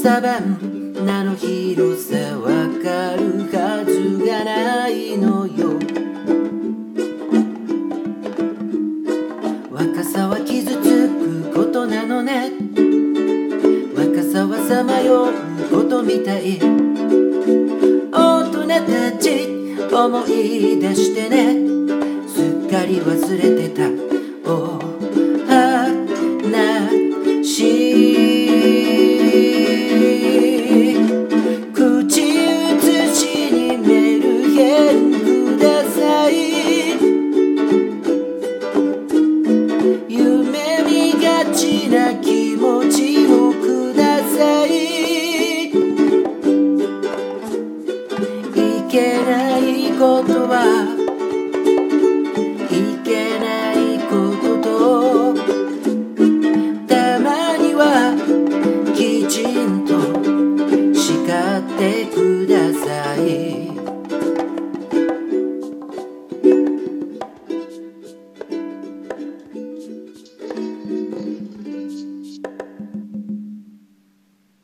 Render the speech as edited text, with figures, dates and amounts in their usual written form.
サバンナの広さわかるはずがないのよ。若さは傷つくことなのね。若さはさまようことみたい。大人たち思い出してね。すっかり忘れてた